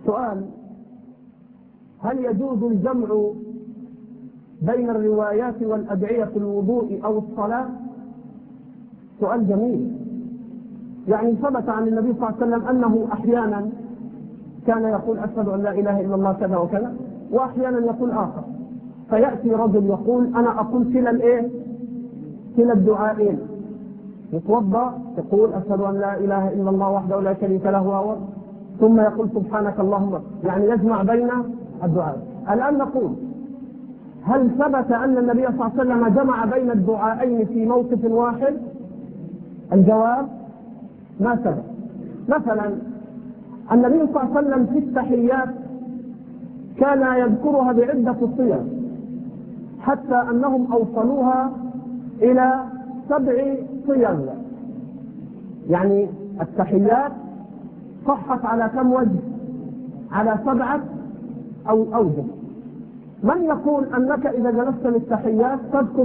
سؤال: هل يجوز الجمع بين الروايات والأدعية في الوضوء أو الصلاة؟ سؤال جميل. يعني ثبت عن النبي صلى الله عليه وسلم أنه أحيانا كان يقول أشهد أن لا إله إلا الله كذا وكذا، وأحيانا يقول آخر. فيأتي رجل يقول أنا أقول كلا الدعائين، يتوضأ يقول أشهد أن لا إله إلا الله وحده لا شريك له ثم يقول سبحانك اللهم، يعني يجمع بين الدعاء. الآن نقول: هل ثبت أن النبي صلى الله عليه وسلم جمع بين الدعائين في موقف واحد؟ الجواب: ما ثبت. مثلا النبي صلى الله عليه وسلم في التحيات كان يذكرها بعدة صيغ، حتى أنهم أوصلوها إلى 7 صيغ. يعني التحيات صحت على كم وجه؟ على 7 أوجه. من يقول أنك إذا جلست للتحيات تذكر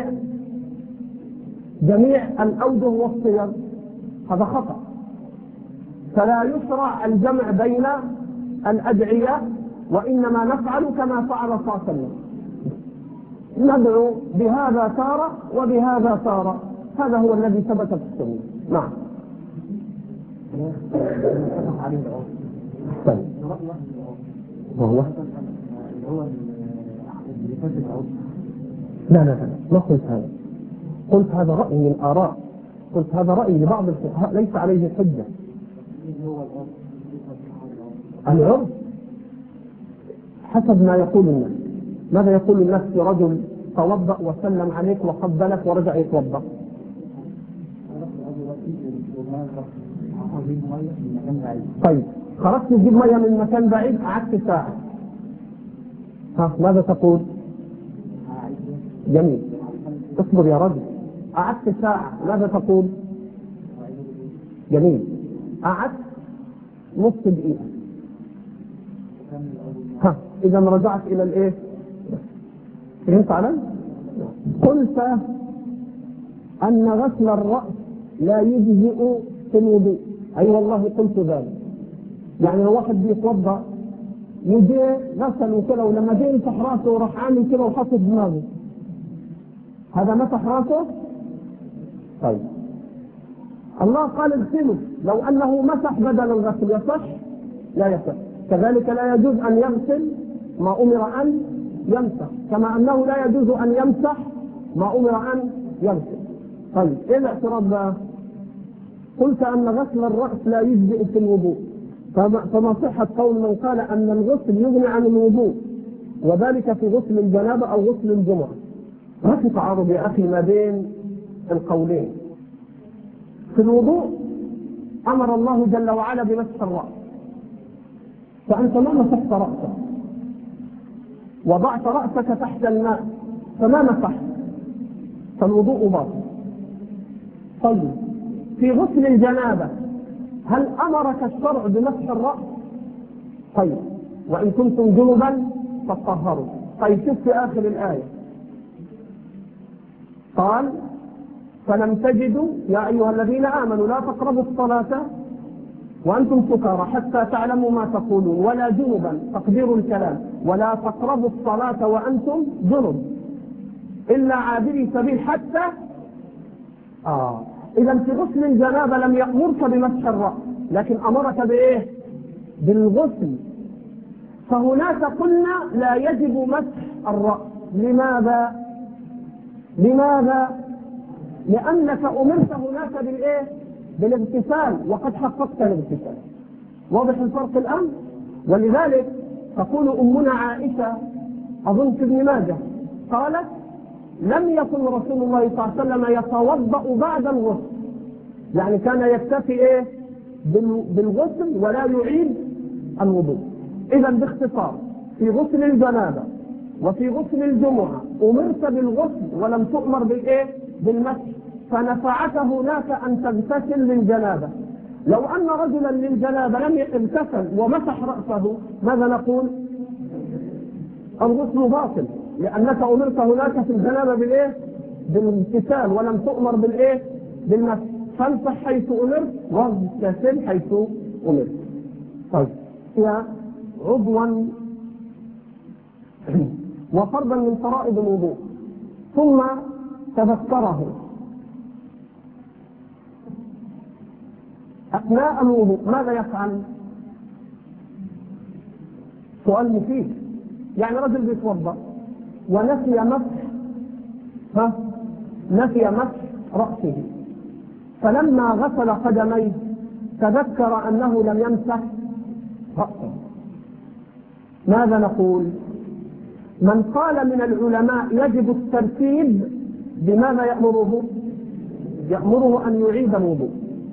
جميع الأوجه والصيغ؟ هذا خطأ. فلا يشرع الجمع بين الأدعية، وإنما نفعل كما فعل صلى الله عليه وسلم، ندعو بهذا تارة وبهذا تارة. هذا هو الذي ثبت في السنة. نعم. وهو لا ما قلت هذا. قلت هذا رأي من آراء، قلت هذا رأي لبعض الفقهاء ليس عليه حجة. العرف حسب ما يقول الناس. ماذا يقول الناس في رجل توضأ وسلم عليك وقبلك ورجع يتوضأ؟ طيب خرجت تجيب مية من مكان بعيد، قعدت ساعة، ماذا تقول؟ جميل. اصبر يا رجل. قعدت ساعة، ماذا تقول؟ جميل. قعدت نص دقيقة، إذا رجعت إلى الإيه؟ فهمت علي؟ قلت أن غسل الرأس لا يجزئ في الوضوء. أي والله قلت ذلك. يعني لو واحد بيتوضأ يجي غسل وكذا، ولما جه يمسح راسه وراح عامل كده وحط دماغه، هذا مسح راسه؟ طيب الله قال اغسلوا. لو أنه مسح بدل الغسل يصح؟ لا يصح. كذلك لا يجوز أن يغسل ما أمر أن يمسح، كما أنه لا يجوز أن يمسح ما أمر أن يغسل. طيب إيه الاعتراض بقى؟ قلت أن غسل الرأس لا يجزئ في الوضوء، فما صحة قول من قال أن الغسل يغني عن الوضوء، وذلك في غسل الجنابة أو غسل الجمعة؟ ما في تعارض يا أخي ما بين القولين. في الوضوء أمر الله جل وعلا بمسح الرأس، فأنت ما مسحت رأسك، وضعت رأسك تحت الماء فما مسحت، فالوضوء باطل. طيب في غسل الجنابة هل أمرك الشرع بمسح الرأس؟ طيب وإن كنتم جنبا فاطهروا. طيب شوف في آخر الآية قال: فلم تجدوا يا أيها الذين آمنوا لا تقربوا الصلاة وأنتم سكارى حتى تعلموا ما تقولون ولا جنبا، تقدير الكلام، ولا تقربوا الصلاة وأنتم جنب إلا عابري سبيل حتى إذا في غسل الجنابة لم يأمرك بمسح الرأس، لكن أمرك بإيه؟ بالغسل. فهناك قلنا لا يجب مسح الرأس. لماذا؟ لأنك أمرت هناك بالإيه؟ بالاغتسال، وقد حققت الاغتسال. واضح الفرق الآن؟ ولذلك تقول أمنا عائشة أظن في ابن ماجه قالت: لم يكن رسول الله صلى الله عليه وسلم يتوضأ بعد الغسل، يعني كان يكتفي إيه؟ بالغسل ولا يعيد الوضوء. إذا باختصار في غسل الجنابة وفي غسل الجمعة أمرت بالغسل ولم تؤمر بالإيه؟ بالمسح، فنفعك هناك أن تغتسل للجنابة. لو أن رجلا للجنابة لم يغتسل ومسح رأسه ماذا نقول؟ الغسل باطل، لأنك أمرت هناك في الجنابة بالإيه؟ بالاغتسال ولم تؤمر بالإيه؟ بالمسح. فامسح حيث أمرت واغتسل حيث أمرت. طيب عضوا وفرضا من فرائض الوضوء ثم تذكره أثناء الوضوء، ماذا يفعل؟ سؤال مفيد. يعني رجل بيتوضأ ونسي مسح رأسه، فلما غسل قدميه تذكر أنه لم يمسح رأسه، ماذا نقول؟ من قال من العلماء يجب الترتيب بماذا يأمره؟ يأمره أن يعيد الوضوء.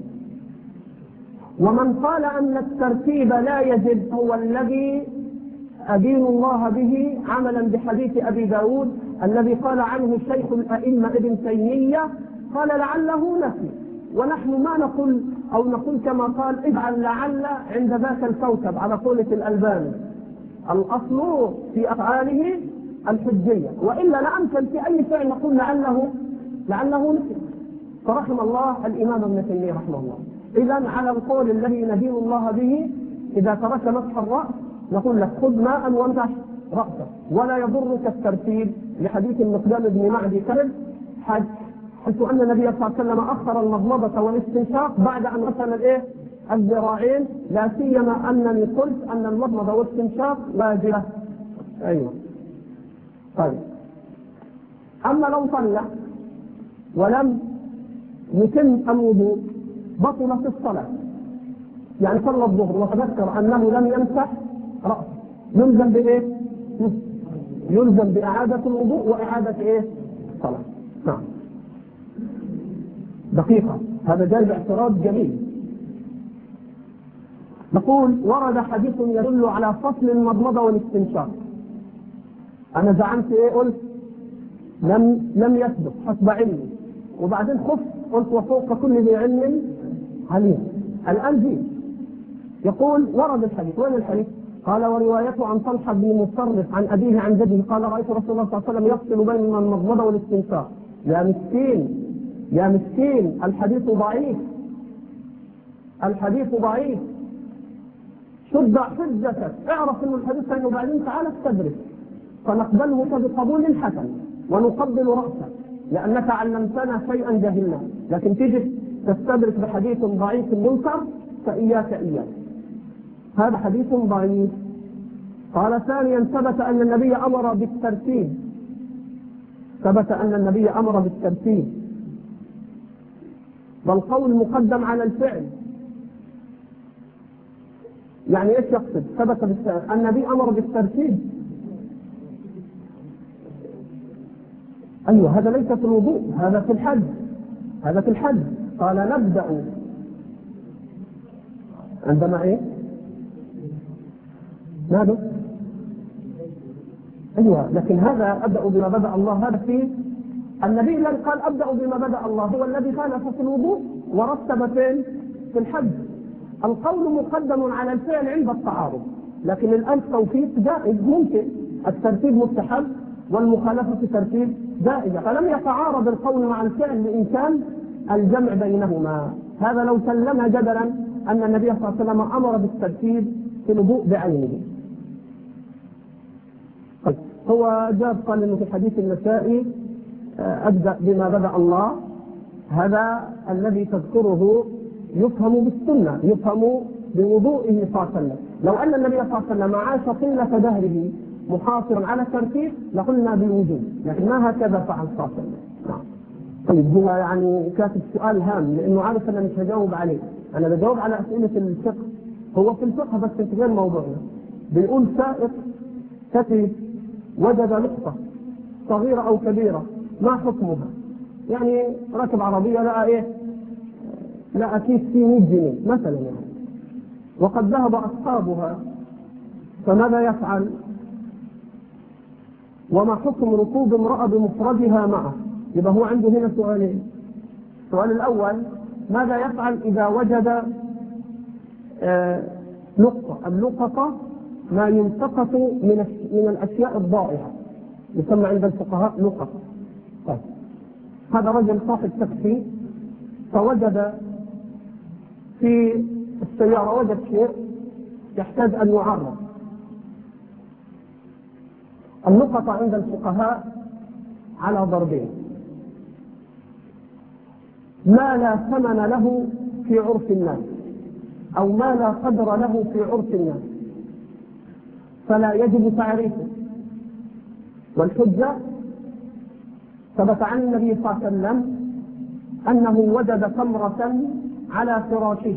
ومن قال أن الترتيب لا يجب هو الذي أدين الله به عملا بحديث أبي داود الذي قال عنه شيخ الأئمة ابن تيمية، قال لعله نسي، ونحن ما نقول أو نقول كما قال اجعل لعل عند ذاك الكوكب على قولة الألباني، الأصل في أفعاله الحجية، وإلا لا أمكن في أي فعل نقول لعله نسي. فرحم الله الإمام ابن تيمية رحمه الله. إذن على القول الذي ندين الله به إذا ترك مسح الرأس نقول لك خذ ماء وامسح رأسك، ولا يضرك الترتيب لحديث المقدام بن معدي كرب حيث أن النبي صلى الله عليه وسلم أخر المضمضة والاستنشاق بعد أن غسل الذراعين، لا سيما أنني قلت أن المضمضة والاستنشاق واجبة. أيوه. طيب، أما لو صلى ولم يتم الوضوء بطلت الصلاة، يعني صلى الظهر وتذكر أنه لم يمسح رأسه، يلزم بإيه؟ يلزم بإعادة الوضوء وإعادة الصلاة. نعم. دقيقة، هذا جاي باعتراض جميل. نقول ورد حديث يدل على فصل المضمضة والاستنشاق. أنا زعمت قلت لم يثبت حسب علمي، وبعدين خفت قلت وفوق كل ذي علم عليم. الآن جيت يقول ورد الحديث، وين الحديث؟ قال وروايته عن طلحة بن مصرف عن أبيه عن جده قال رأيت رسول الله صلى الله عليه وسلم يفصل بين المضمضة والاستنشاق. يا مسكين الحديث ضعيف، الحديث ضعيف، شد حجتك، اعرف انه الحديث انه بعدين تعال استدرك فنقبله بقبول حسن ونقبل رأسك لأنك علمتنا شيئا جهلنا، لكن تجي تستدرك بحديث ضعيف منكر فإياك. هذا حديث ضعيف. قال ثانيا ثبت أن النبي أمر بالترتيب، والقول مقدم على الفعل. يعني ايش يقصد؟ ثبت النبي أمر بالترتيب. أيوه، هذا ليس في الوضوء، هذا في الحج. قال نبدأ عندما ماذا؟ أيوه، لكن هذا أبدأ بما بدأ الله، هذا في النبي الذي قال أبدأ بما بدأ الله هو الذي خالف في الوضوء ورتب في الحج. القول مقدم على الفعل عند التعارض، لكن الآن التوفيق جائز، ممكن الترتيب مستحب والمخالفة في ترتيب جائزة، فلم يتعارض القول مع الفعل بإمكان الجمع بينهما. هذا لو سلم جدلا أن النبي صلى الله عليه وسلم أمر بالترتيب في الوضوء بعينه. هو جاب قال إنه في حديث النسائي أبدأ بما بدأ الله، هذا الذي تذكره يفهم بالسنة، يفهم بوضوءه صلى الله عليه وسلم. لو أن النبي صلى الله عليه وسلم عاش طيلة دهره محاصرا على الترتيب لقلنا بالوجوب، لكن ما هكذا فعل صلى الله عليه وسلم. نعم. طيب، هو يعني كاتب سؤال هام لأنه عارف أنا مش هجاوب عليه، أنا بجاوب على أسئلة الفقه، هو في الفقه بس في غير موضوعنا. بيقول سائق كتب وجد نقطة صغيرة أو كبيرة، ما حكمها؟ يعني راكب عربية لقى كيس فيه 100 جنيه مثلا يعني، وقد ذهب أصحابها، فماذا يفعل؟ وما حكم ركوب امرأة بمفردها معه؟ يبقى هو عنده هنا سؤالين. السؤال الأول ماذا يفعل إذا وجد نقطة؟ اللقطة ما يلتقط من الأشياء الضائعة، يسمى عند الفقهاء لقط. طيب، هذا رجل صاحب تاكسي فوجد في السيارة وجد شيء يحتاج أن يعرض، اللقطة عند الفقهاء على ضربين: ما لا ثمن له في عرف الناس، أو ما لا قدر له في عرف الناس، فلا يجب تعريفه. والحجة ثبت عن النبي صلى الله عليه وسلم أنه وجد تمرة على فراشه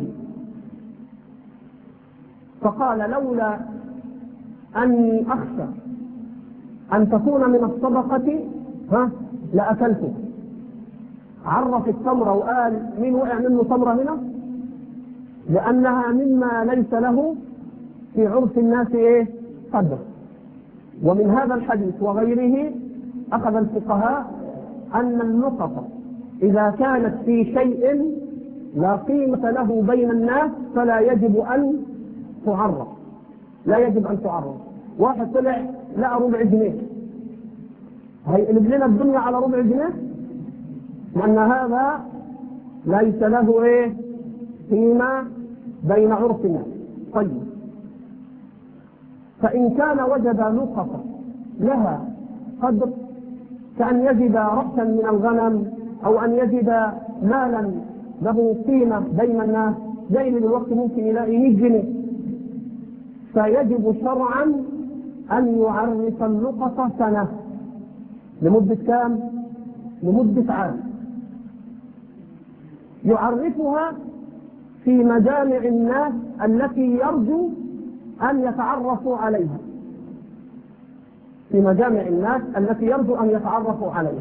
فقال: لولا أني أخشى أن تكون من الصدقة لأكلته. عرف التمرة وقال: مين وقع منه تمرة هنا؟ لأنها مما ليس له في عرف الناس قدر. ومن هذا الحديث وغيره أخذ الفقهاء أن اللقطة إذا كانت في شيء لا قيمة له بين الناس فلا يجب أن تعرف. لا يجب أن تعرف. واحد طلع لقى ربع جنيه، هيقلب لنا الدنيا على ربع جنيه؟ لأن هذا ليس له قيمة بين عرف الناس. طيب، فإن كان وجد لقطة لها قدر، كأن يجد رأسا من الغنم، أو أن يجد مالا له قيمة بين الناس، زي دلوقتي ممكن يلاقي 100 جنيه، فيجب شرعا أن يعرف اللقطة سنة. لمدة كام؟ لمدة عام. يعرفها في مجامع الناس التي يرجو أن يتعرفوا عليها، في مجامع الناس التي يرجو أن يتعرفوا عليها.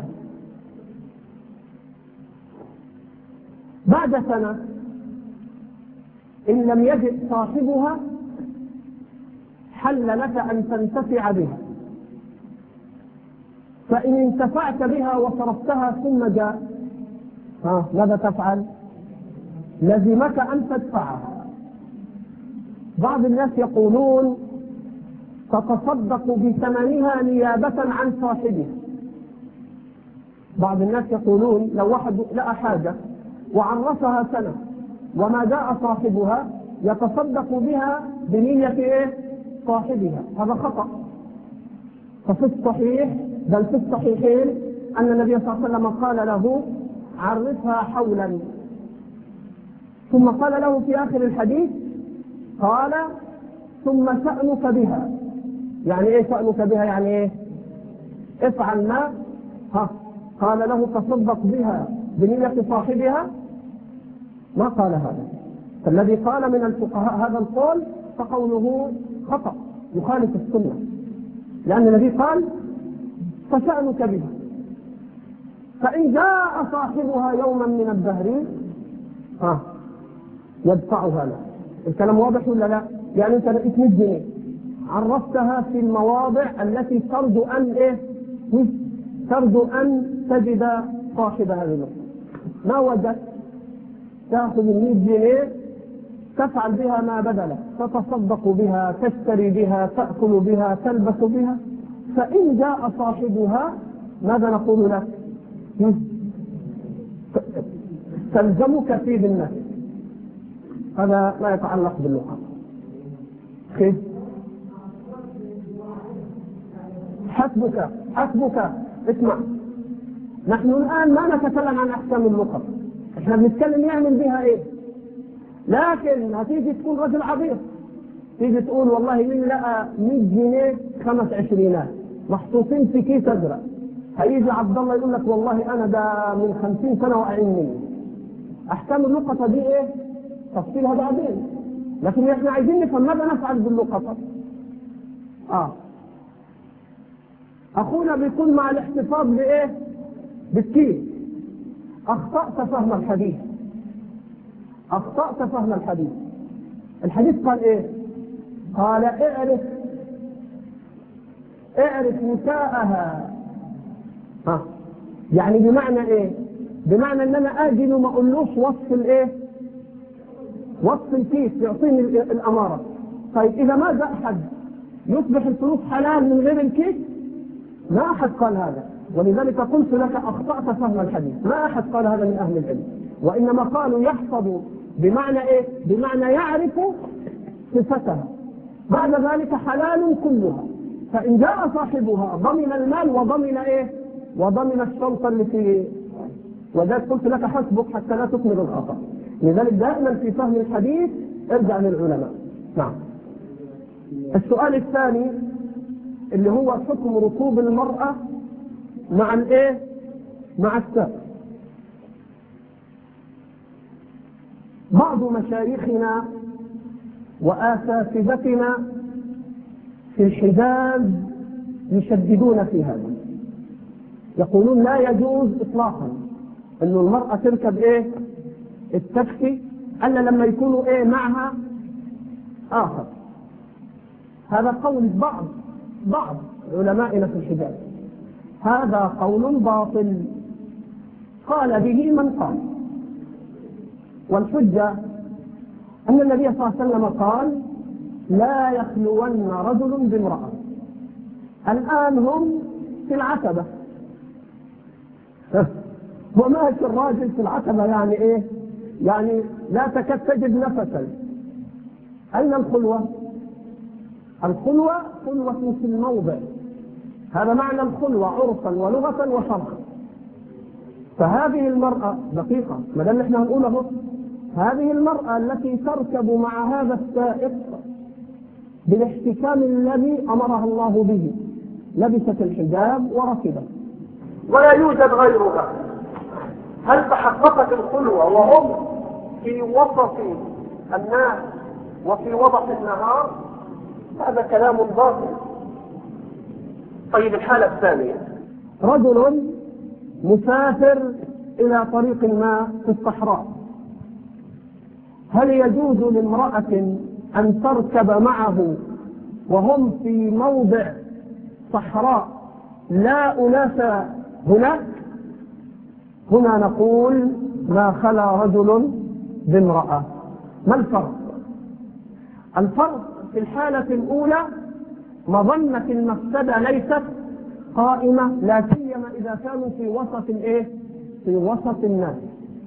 بعد سنة إن لم يجد صاحبها حل لك أن تنتفع بها. فإن انتفعت بها وصرفتها ثم جاء، ماذا تفعل؟ لزمك أن تدفعها. بعض الناس يقولون تتصدق بثمنها نيابة عن صاحبها. بعض الناس يقولون لو واحد لقى حاجة وعرفها سنة وما جاء صاحبها يتصدق بها بنية صاحبها. هذا خطأ. ففي الصحيح، بل في الصحيحين، أن النبي صلى الله عليه وسلم قال له: عرفها حولا. ثم قال له في آخر الحديث، قال: ثم شأنك بها. يعني ايه شأنك بها؟ يعني افعل ما قال له تصدق بها بنية صاحبها. ما قال هذا. فالذي قال من الفقهاء هذا القول فقوله خطأ يخالف السنة، لأن النبي قال: فشأنك بها. فإن جاء صاحبها يوما من الدهر يدفعها له. الكلام واضح ولا لا؟ يعني انت لقيت 100 جنيه عرفتها في المواضع التي ترجو أن تجد صاحب هذه النقطة. ما وجدت، تأخذ 100 جنيه تفعل بها ما بدلك، تتصدق بها، تشتري بها، تأكل بها، تلبس بها. فإن جاء صاحبها ماذا نقول لك؟ تلزمك فيه بالنفس. هذا لا يتعلق باللقاء. حسبك. اسمع، نحن الآن ما نتكلم عن أحكام اللقاء، احنا بنتكلم يعمل بها ايه. لكن هتيجي تكون رجل عبيط، تيجي تقول والله من لقى 100 جنيه 5 عشرينات محطوطين في كيس ازرق، هيجي عبد الله يقول لك والله انا ده من 50 سنه واقعين مني. احكام اللقطه دي تفصيلها بعدين، لكن احنا عايزين نفهم ماذا نفعل باللقطه. اخونا بيكون مع الاحتفاظ بالكيس. اخطأت فهم الحديث. الحديث قال قال اعرف نساءها. يعني بمعنى بمعنى ان انا اجي وما اقولوش وصف الكيس يعطيني الاماره. طيب اذا ما جاء احد يصبح الفلوس حلال من غير الكيس؟ ما احد قال هذا، ولذلك قلت لك اخطأت فهم الحديث. ما احد قال هذا من اهل العلم، وانما قالوا يحفظ بمعنى بمعنى يعرف صفتها، بعد ذلك حلال كلها. فإن جاء صاحبها ضمن المال وضمن إيه؟ وضمن الشرط اللي فيه. وذلك قلت لك حسبك حتى لا تكمل الخطأ. لذلك دائما في فهم الحديث ارجع للعلماء. نعم. السؤال الثاني اللي هو حكم ركوب المرأة مع الايه؟ مع السائق. بعض مشايخنا واساتذتنا في الحجاز يشددون في هذا، يقولون لا يجوز اطلاقا انه المرأة تركب ايه؟ التاكسي الا لما يكونوا ايه معها اخر. هذا قول بعض علمائنا في الحجاز. هذا قول باطل قال به من قال، والحجة أن النبي صلى الله عليه وسلم قال لا يخلون رجل بامرأة. الآن هم في العتبة وماشي الراجل في العتبة، يعني إيه؟ يعني لا تكاد تجد نفسا. أين الخلوة؟ الخلوة خلوة في الموضع، هذا معنى الخلوة عرفا ولغة وشرعا. فهذه المرأة دقيقة، ما دام احنا هنقوله، هذه المرأة التي تركب مع هذا السائق بالاحتكام الذي أمرها الله به، لبست الحجاب وركبت ولا يوجد غيرها، هل تحققت الخلوة وهم في وسط الناس وفي وضح النهار؟ هذا كلام باطل. طيب الحالة الثانية، رجل مسافر إلى طريق ما في الصحراء، هل يجوز لامرأة أن تركب معه وهم في موضع صحراء لا أناس هناك؟ هنا نقول ما خلا رجل بامرأة. ما الفرق؟ الفرق في الحالة الأولى مظنة المفسدة ليست قائمة، لا سيما إذا كانوا في وسط الإيه؟ في وسط الناس.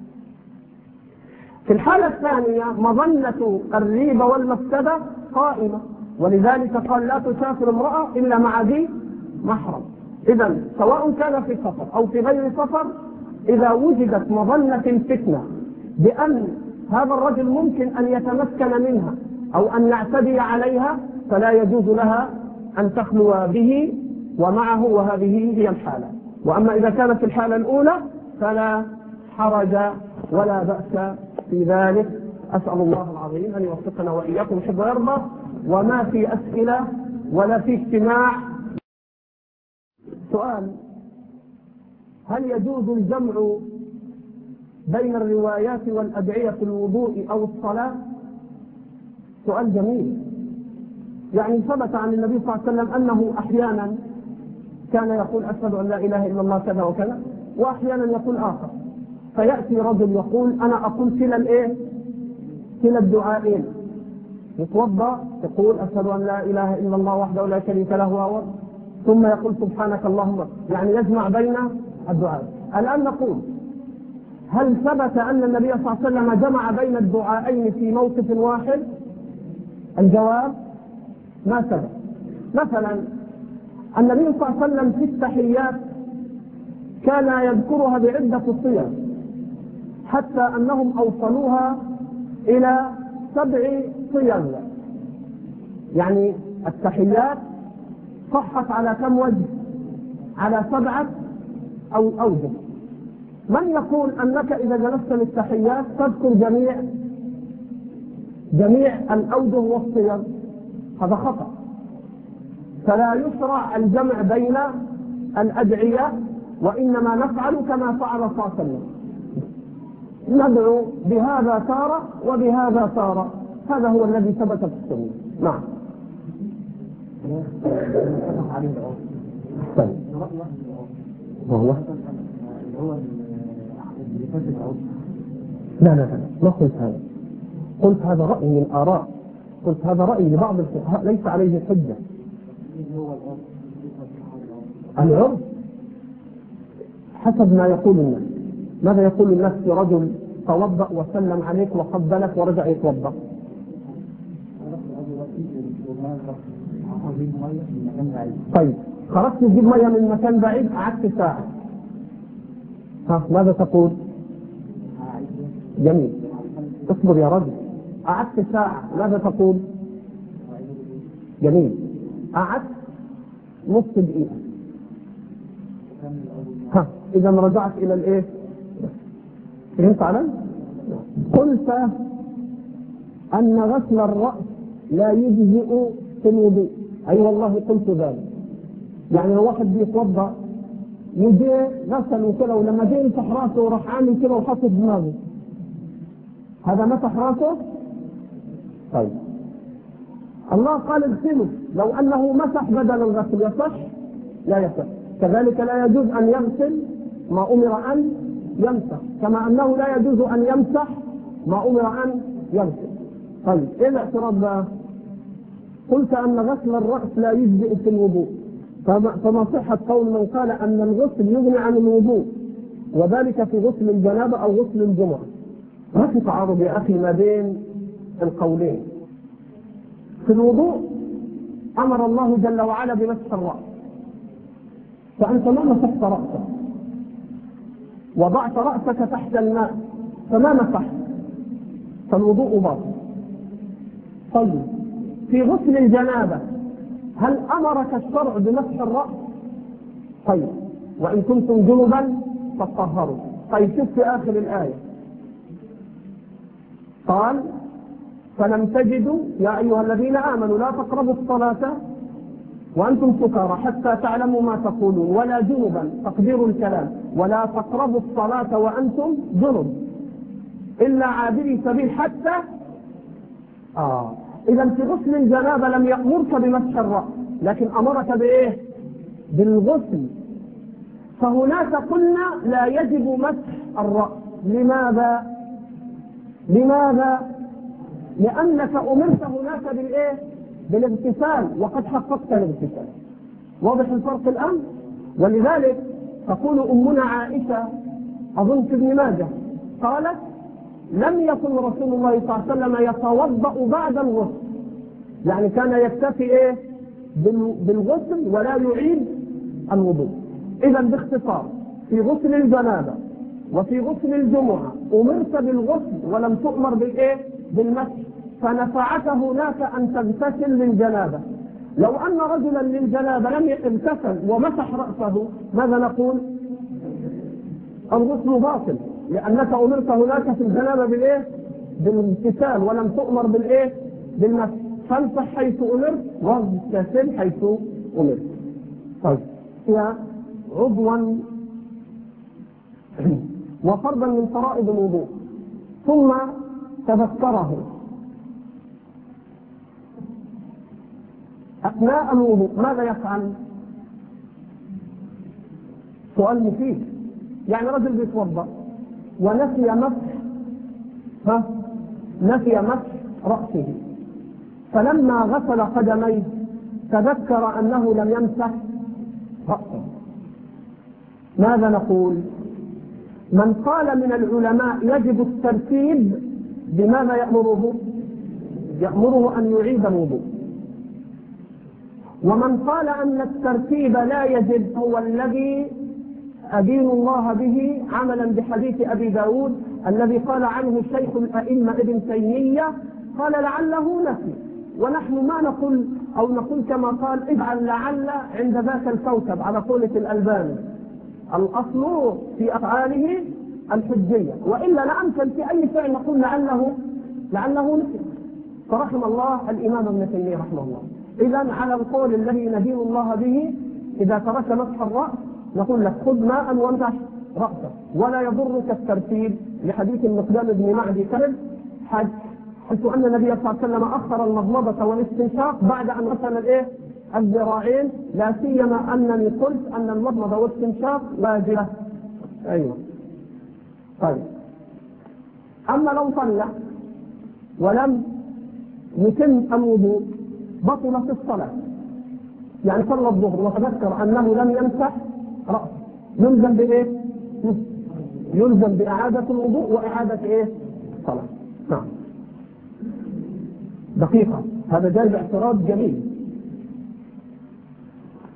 في الحالة الثانية مظنة الريبة والمفسدة قائمة، ولذلك قال لا تسافر امرأة إلا مع ذي محرم. إذن سواء كان في سفر أو في غير سفر، إذا وجدت مظنة الفتنة بأن هذا الرجل ممكن أن يتمكن منها أو أن يعتدي عليها، فلا يجوز لها أن تخلو به ومعه، وهذه هي الحالة. وأما إذا كانت في الحالة الأولى فلا حرج ولا بأس في ذلك. أسأل الله العظيم أن يوفقنا وإياكم حب ويرضى، وما في أسئلة ولا في اجتماع. سؤال: هل يجوز الجمع بين الروايات والأدعية في الوضوء أو الصلاة؟ سؤال جميل. يعني ثبت عن النبي صلى الله عليه وسلم أنه أحيانا كان يقول أشهد أن لا إله إلا الله كذا وكذا، وأحيانا يقول آخر. فيأتي رجل يقول أنا أقول كلا الدعائين، يتوضأ يقول أشهد أن لا إله إلا الله وحده لا شريك له، ثم يقول سبحانك اللهم، يعني يجمع بين الدعاء. الآن نقول هل ثبت أن النبي صلى الله عليه وسلم جمع بين الدعائين في موقف واحد؟ الجواب ما ثبت. مثلا النبي صلى الله عليه وسلم في التحيات كان يذكرها بعدة صيغ، حتى أنهم أوصلوها إلى 7 صيغ. يعني التحيات صحت على كم وجه؟ على 7 أوجه. من يقول أنك إذا جلست للتحيات تذكر جميع الأوجه والصيغ؟ هذا خطأ. فلا يشرع الجمع بين الأدعية، وإنما نفعل كما فعل صلى الله عليه وسلم، ندعو بهذا تارة وبهذا تارة. هذا هو الذي ثبت في السنة. نعم. وهو لا ما قلت هذا. قلت هذا رأي من آراء، قلت هذا رأي لبعض الفقهاء ليس عليه حجة. العرف حسب ما يقول الناس. ماذا يقول الناس في رجل توضأ وسلم عليك وقبلك ورجع يتوضأ؟ طيب خرجت تجيب مية من مكان بعيد، قعدت ساعة، ها ماذا تقول؟ جميل، اصبر يا رجل. قعدت ساعة، ماذا تقول؟ جميل. قعدت نص دقيقة، ها إذا رجعت إلى الإيه؟ فهمت علي؟ قلت أن غسل الرأس لا يجزئ في الوضوء. أي والله قلت ذلك. يعني لو واحد بيتوضأ يجي غسل وكذا، ولما جه يمسح راسه وراح عامل كده وحط دماغه، هذا مسح راسه؟ طيب الله قال اغسله، لو أنه مسح بدل الغسل يصح؟ لا يصح. كذلك لا يجوز أن يغسل ما أمر أن يمسح، كما أنه لا يجوز أن يمسح ما أمر أن يغسل. طيب إيه الاعتراض بقى؟ قلت أن غسل الرأس لا يجزئ في الوضوء، فما صحة قول من قال أن الغسل يغني عن الوضوء، وذلك في غسل الجنابة أو غسل الجمعة؟ ما في تعارض يا أخي ما بين القولين. في الوضوء أمر الله جل وعلا بمسح الرأس، فأنت ما مسحت رأسك، وضعت رأسك تحت الماء فما مسحت، فالوضوء باطل. طيب في غسل الجنابة هل أمرك الشرع بمسح الرأس؟ طيب وإن كنتم جنبا فاطهروا. طيب شوف في آخر الآية قال فلم تجدوا يا أيها الذين آمنوا لا تقربوا الصلاة وأنتم سكارى حتى تعلموا ما تقولون ولا جنبا، تقدير الكلام، ولا تقربوا الصلاة وأنتم جنب إلا عابري سبيل حتى إذا في غسل الجنابة لم يأمرك بمسح الرأس، لكن أمرك بإيه؟ بالغسل. فهناك قلنا لا يجب مسح الرأس. لماذا؟ لأنك أمرت هناك بالإيه؟ بالاغتسال، وقد حققت الاغتسال. واضح الفرق الآن؟ ولذلك تقول أمنا عائشة أظن في ابن ماجه قالت لم يكن رسول الله صلى الله عليه وسلم يتوضأ بعد الغسل، يعني كان يكتفي إيه؟ بالغسل ولا يعيد الوضوء. إذا باختصار في غسل الجنابة وفي غسل الجمعة أمرت بالغسل ولم تؤمر بالإيه؟ بالمسح، فنفعك هناك أن تغتسل للجنابة. لو أن رجلا للجنابة لم يغتسل ومسح رأسه ماذا نقول؟ الغسل باطل، لأنك أمرت هناك في الجنابة بالإيه؟ بالاغتسال ولم تؤمر بالإيه؟ بالمسح. فامسح حيث أمرت واغتسل حيث أمرت. طيب يا عضوا وفرضا من فرائض الوضوء ثم تذكره أثناء الوضوء ماذا يفعل؟ سؤال مفيد. يعني رجل بيتوضأ ونسي مسح رأسه، فلما غسل قدميه تذكر أنه لم يمسح رأسه، ماذا نقول؟ من قال من العلماء يجب الترتيب بماذا يأمره؟ يأمره أن يعيد الوضوء. ومن قال أن الترتيب لا يجب هو الذي أدين الله به عملا بحديث أبي داود الذي قال عنه شيخ الأئمة ابن تيمية قال لعله نسي، ونحن ما نقول أو نقول كما قال اجعل لعل عند ذاك الكوكب على قولة الألباني، الأصل في أفعاله الحجية، وإلا لا أمكن في أي فعل نقول لعله نسي. فرحم الله الإمام ابن تيمية رحمه الله. إذا على القول الذي ندين الله به إذا ترك مسح الرأس نقول لك خذ ماء وامسح رأسك ولا يضرك الترتيب، لحديث المقدام بن معدي كرب حيث أن النبي صلى الله عليه وسلم أخر المضمضة والاستنشاق بعد أن غسل الذراعين، لا سيما أنني قلت أن المضمضة والاستنشاق واجبة. أيوة. طيب أما لو صلى ولم يتم الوضوء بطلت الصلاة، يعني صلى الظهر وتذكر أنه لم يمسح رأسه، يلزم بإيه؟ يلزم بإعادة الوضوء وإعادة إيه؟ الصلاة. نعم. دقيقة، هذا جاي باعتراض جميل.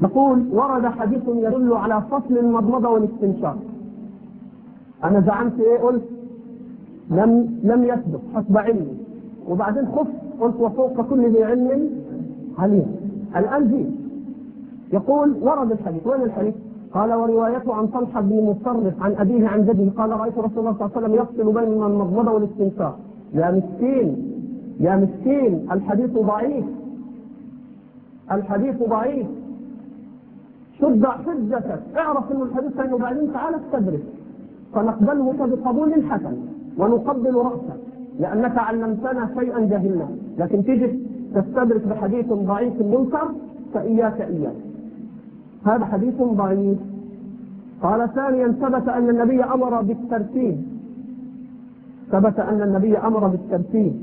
نقول ورد حديث يدل على فصل المضمضة والاستنشاق. أنا زعمت إيه؟ قلت لم يثبت حسب علمي، وبعدين خفت قلت وفوق كل ذي علم عليم. الآن جيت يقول ورد الحديث. وين الحديث؟ قال وروايته عن طلحة بن مصرف عن أبيه عن جده قال رأيت رسول الله صلى الله عليه وسلم يفصل بين المضمضة والاستنشاق. يا مسكين يا مسكين، الحديث ضعيف، الحديث ضعيف. شد حجتك، اعرف انه الحديث عنه، وبعدين تعال استدرك فنقبله بقبول حسن ونقبل رأسك لأنك علمتنا شيئا جهلنا. لكن تيجي تستدرك بحديث ضعيف منكر فإياك إياك. هذا حديث ضعيف. قال ثانيا ثبت أن النبي أمر بالترتيب، ثبت أن النبي أمر بالترتيب،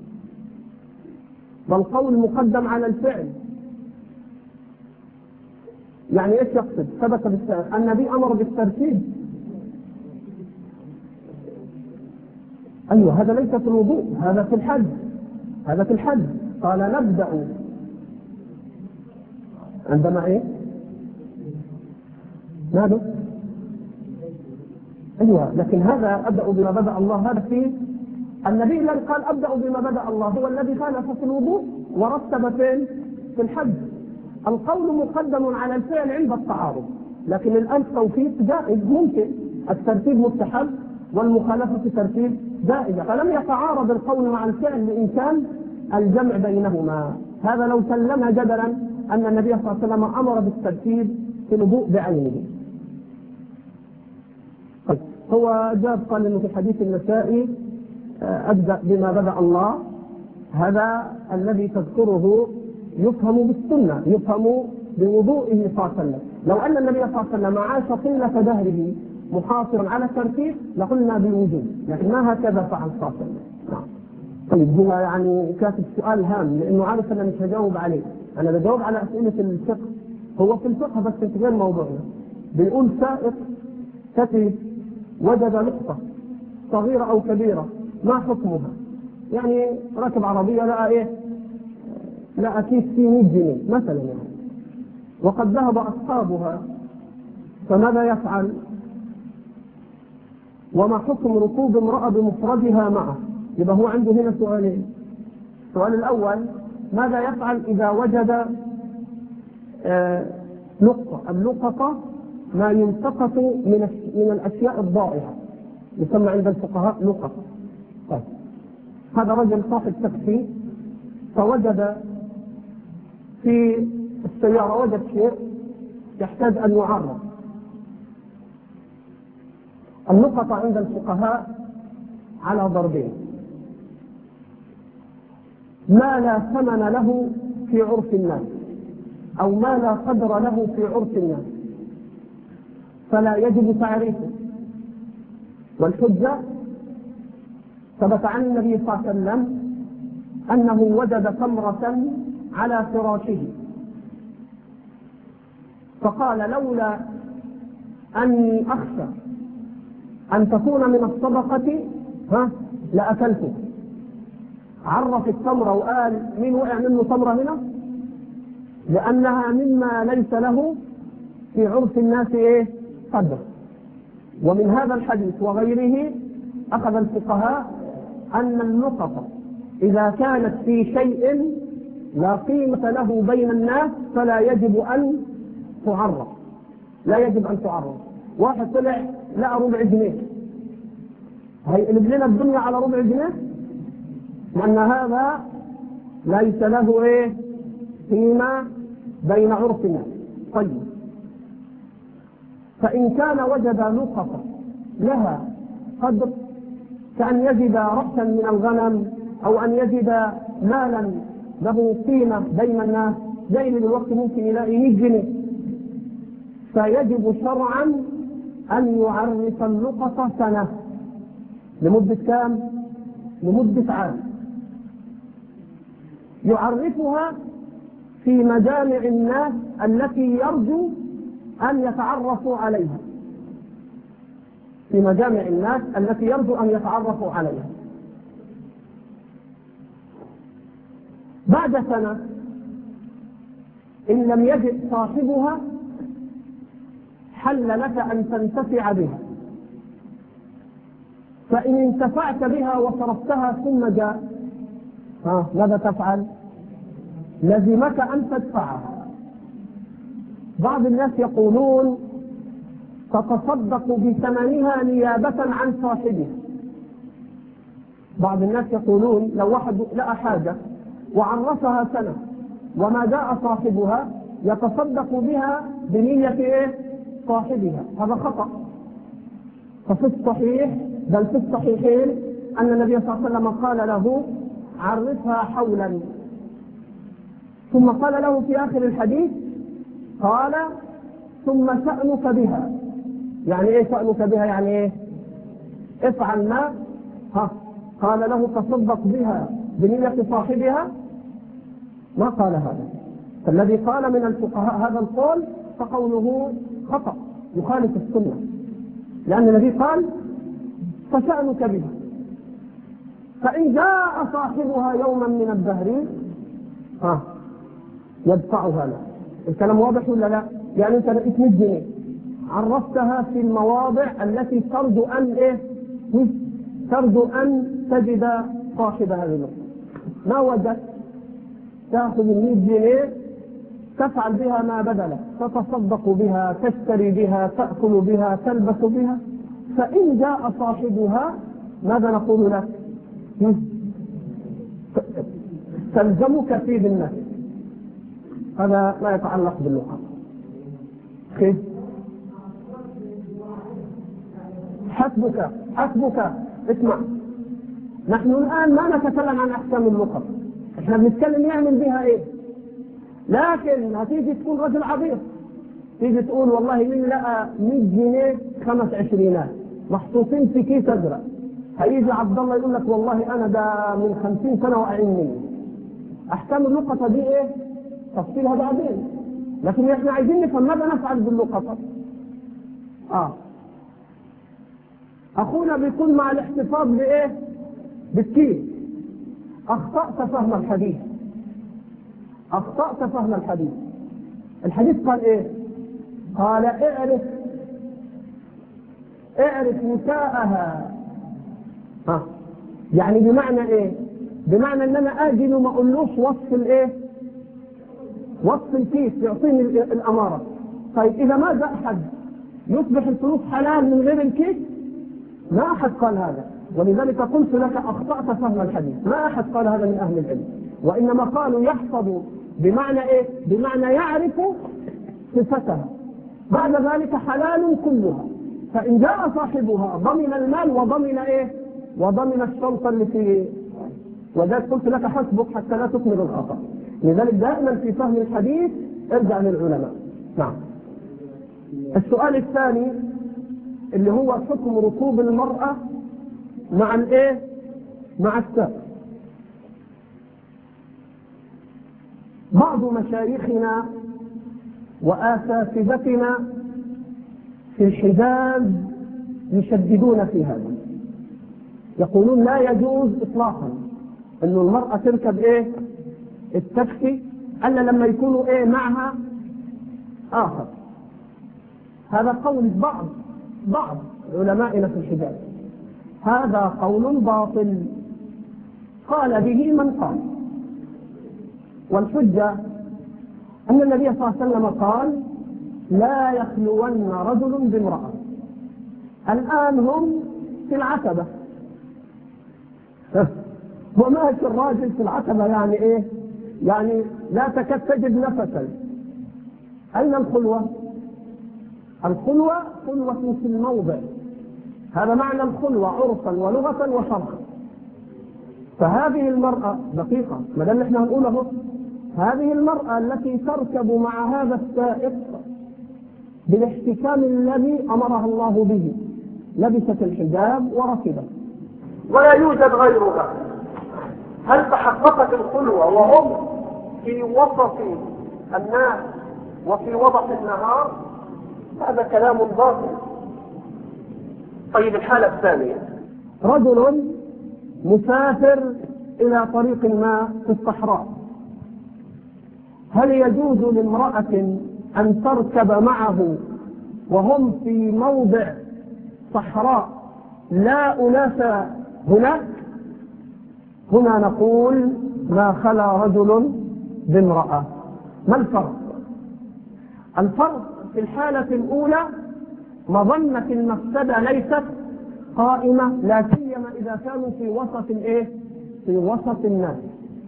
والقول مقدم على الفعل. يعني ايش يقصد؟ ثبت النبي أمر بالترتيب. أيوه هذا ليس في الوضوء، هذا في الحج، هذا في الحج. قال نبدأ عندما ايه؟ ماذا؟ أيوه لكن هذا أبدأ بما بدأ الله، هذا في النبي الذي قال أبدأ بما بدأ الله هو الذي خالف في الوضوء ورتب فين؟ في الحج. القول مقدم على الفعل عند التعارض، لكن الآن توفيق جائز ممكن، الترتيب مستحب والمخالفة في ترتيب جائزة، فلم يتعارض القول مع الفعل بإمكان الجمع بينهما. هذا لو سلم جدلا أن النبي صلى الله عليه وسلم أمر بالترتيب في الوضوء بعينه. هو جاب قال انه في حديث النسائي ابدا بما بدا الله، هذا الذي تذكره يفهم بالسنه، يفهم بوضوئه صلى الله عليه وسلم. لو ان النبي صلى الله عليه وسلم عاش طيله دهره محاصرا على الترتيب لقلنا بالوجوب، لكن ما هكذا فعل صلى الله عليه وسلم. نعم. طيب هو يعني كاتب سؤال هام لانه عارف انا مش هجاوب عليه، انا بجاوب على اسئله الفقه، هو في الفقه بس في غير موضوعنا. بيقول سائق كتب وجد نقطة صغيرة أو كبيرة، ما حكمها؟ يعني ركب عربية لقى إيه؟ لقى كيس فيه 100 جنيه مثلا يعني، وقد ذهب أصحابها، فماذا يفعل؟ وما حكم ركوب امرأة بمفردها معه؟ يبقى هو عنده هنا سؤالين. السؤال الأول ماذا يفعل إذا وجد نقطة؟ اللقطة ما يلتقط من الأشياء الضائعة، يسمى عند الفقهاء لقط. طيب هذا رجل صاحب تاكسي فوجد في السيارة وجد شيء يحتاج أن يعرض. اللقطة عند الفقهاء على ضربين: ما لا ثمن له في عرف الناس، أو ما لا قدر له في عرف الناس فلا يجب تعريفه. والحجة ثبت عن النبي صلى الله عليه وسلم أنه وجد تمرة على فراشه فقال لولا أني أخشى أن تكون من الصدقة لأكلته. عرف التمرة وقال مين وقع منه تمرة هنا؟ لأنها مما ليس له في عرف الناس إيه؟ قدر. ومن هذا الحديث وغيره أخذ الفقهاء أن اللقطة إذا كانت في شيء لا قيمة له بين الناس فلا يجب أن تعرض، لا يجب أن تعرض. واحد طلع لقى ربع جنيه، هيقلب لنا الدنيا على ربع جنيه؟ لأن هذا ليس له إيه؟ قيمة بين عرف الناس. طيب فإن كان وجد لقطة لها قدر، كأن يجد رأسا من الغنم أو أن يجد مالا له قيمة بين الناس، زي الوقت ممكن يلاقي 100 جنيه، فيجب شرعا أن يعرف اللقطة سنة. لمدة كام؟ لمدة عام. يعرفها في مجامع الناس التي يرجو أن يتعرفوا عليها، في مجامع الناس التي يرجو أن يتعرفوا عليها. بعد سنة إن لم يجد صاحبها حل لك أن تنتفع بها، فإن انتفعت بها وصرفتها ثم جاء ماذا تفعل؟ لزمك أن تدفعها. بعض الناس يقولون تتصدق بثمنها نيابة عن صاحبها. بعض الناس يقولون لو واحد لقى حاجة وعرفها سنة وما جاء صاحبها يتصدق بها بنية صاحبها. هذا خطأ. ففي الصحيح بل في الصحيحين أن النبي صلى الله عليه وسلم قال له عرفها حولا، ثم قال له في آخر الحديث قال ثم شأنك بها. يعني ايه شأنك بها؟ يعني ايه؟ افعل ما قال له تصدق بها بنية صاحبها، ما قال هذا. فالذي قال من الفقهاء هذا القول فقوله خطأ يخالف السنة، لأن النبي قال فشأنك بها، فإن جاء صاحبها يوما من الدهر يدفعها له. الكلام واضح ولا لا؟ يعني انت لقيت 100 جنيه عرفتها في المواضع التي ترجو أن تجد صاحب هذه النقطة، ما وجدت تأخذ 100 جنيه تفعل بها ما بدلك، تتصدق بها، تشتري بها، تأكل بها، تلبس بها. فإن جاء صاحبها ماذا نقول لك؟ تلزمك في بالنفس. هذا لا يتعلق باللقاء. حسبك اسمع، نحن الآن ما نتكلم عن أحكام اللقاء، احنا بنتكلم يعمل بها ايه. لكن هتيجي تكون رجل عبيط، تيجي تقول والله من لقى 100 جنيه 5 عشرينات محطوطين في كيس ازرق، هيجي عبد الله يقول لك والله انا ده من 50 سنه واقعين مني. احكام اللقطه دي ايه؟ تفصيلها بعدين، لكن احنا عايزين نفهم ماذا نفعل باللقطه. اخونا بيكون مع الاحتفاظ بايه؟ بالكيس. اخطأت فهم الحديث، اخطأت فهم الحديث. الحديث قال ايه؟ قال اعرف نساءها. يعني بمعنى ايه؟ بمعنى ان انا اجي وما اقولوش وصف الايه؟ وصف الكيس يعطيني الاماره. طيب اذا ما جاء احد يصبح الفلوس حلال من غير الكيس؟ ما احد قال هذا، ولذلك قلت لك اخطأت فهم الحديث. ما احد قال هذا من اهل العلم، وانما قالوا يحفظ بمعنى ايه؟ بمعنى يعرف صفتها، بعد ذلك حلال كلها. فإن جاء صاحبها ضمن المال وضمن ايه؟ وضمن الشرطة اللي في. وذلك قلت لك حسبك حتى لا تكمل الخطأ. لذلك دائما في فهم الحديث ارجع للعلماء. نعم. السؤال الثاني اللي هو حكم ركوب المرأة مع الايه؟ مع السائق. بعض مشايخنا واساتذتنا في الحجاز يشددون في هذا، يقولون لا يجوز اطلاقا انه المرأة تركب ايه؟ التاكسي الا لما يكونوا ايه؟ معها اخر. هذا قول بعض علمائنا في الحجاز. هذا قول باطل قال به من قال، والحجة أن النبي صلى الله عليه وسلم قال لا يخلون رجل بامرأة. الآن هم في العتبة وماشي الراجل في العتبة، يعني إيه؟ يعني لا تكاد تجد نفسا. أين الخلوة؟ الخلوة خلوة في الموضع، هذا معنى الخلوة عرفا ولغة وشرعا. فهذه المرأة دقيقة، ما دام احنا هنقوله، هذه المرأة التي تركب مع هذا السائق بالاحتكام الذي أمرها الله به، لبست الحجاب وركبت ولا يوجد غيرها، هل تحققت الخلوة وهم في وسط الناس وفي وضح النهار؟ هذا كلام باطل. طيب الحالة الثانية، رجل مسافر إلى طريق ما في الصحراء هل يجوز لامرأة أن تركب معه وهم في موضع صحراء لا أناس هناك؟ هنا نقول ما خلا رجل بامرأة. ما الفرق؟ الفرق في الحالة الأولى مظنة المفسدة ليست قائمة، لا سيما إذا كانوا في وسط في وسط الناس.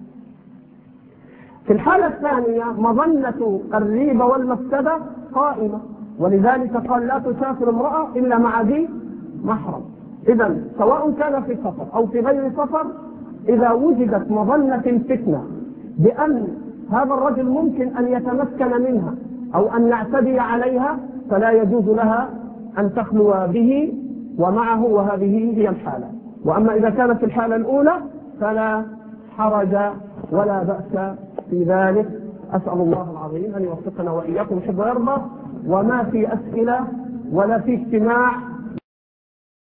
في الحالة الثانية مظنة الريبة والمفسدة قائمة، ولذلك قال لا تسافر امرأة إلا مع ذي محرم. إذن سواء كان في سفر أو في غير سفر، إذا وجدت مظنة الفتنة بأن هذا الرجل ممكن أن يتمكن منها أو أن يعتدي عليها، فلا يجوز لها أن تخلو به ومعه، وهذه هي الحالة. وأما إذا كانت في الحالة الأولى فلا حرج ولا بأس في ذلك. أسأل الله العظيم أن يوفقنا وإياكم يحب ويرضى، وما في أسئلة ولا في اجتماع